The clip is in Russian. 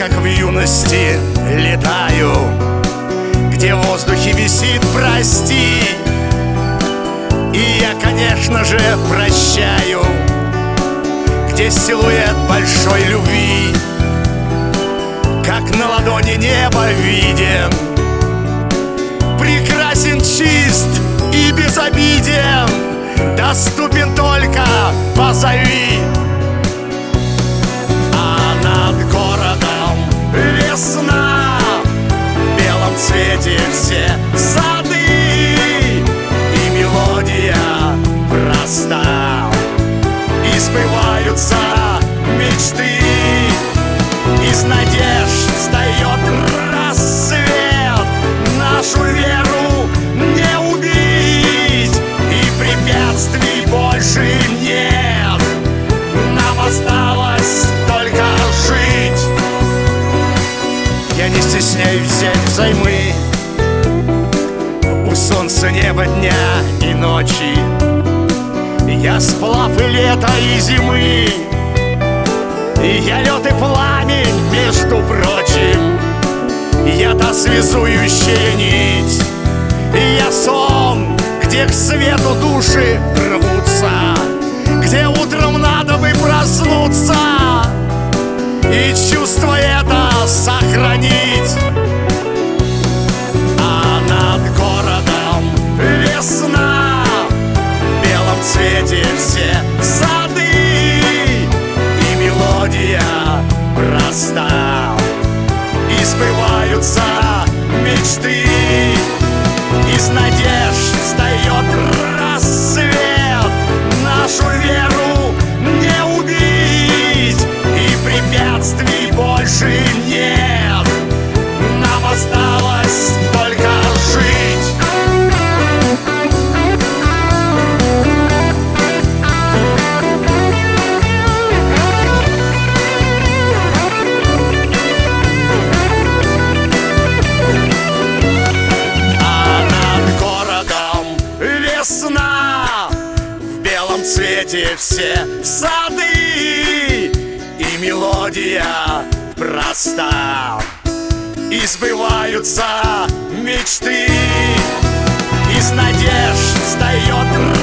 как в юности летаю, где в воздухе висит «прости». И я, конечно же, прощаю, где силуэт большой любви, как на ладони небо виден, прекрасен, чист и безобиден, доступен только позови. А над городом весна, в белом цвете все сады, и мелодия проста, и сбываются мечты. Из надежд встает рассвет, нашу веру не убить, и препятствий больше нет, нам осталось только жить. Я не стесняюсь взять взаймы у солнца, неба, дня и ночи. Я сплав и лета, и зимы, и я лед и пламень, между прочим. Я та связующая нить, и я сон, где к свету души рвутся, где утром надо бы проснуться и чувство это сохранить. А над городом весна, в белом цвете все сады, и мелодия проста, и сбываются мечты. Из надежд встает рассвет, нашу веру не убить, и препятствий больше нет, нам осталось только жить. Весна, в белом цвете все сады, и мелодия проста, и сбываются мечты. Из надежд встает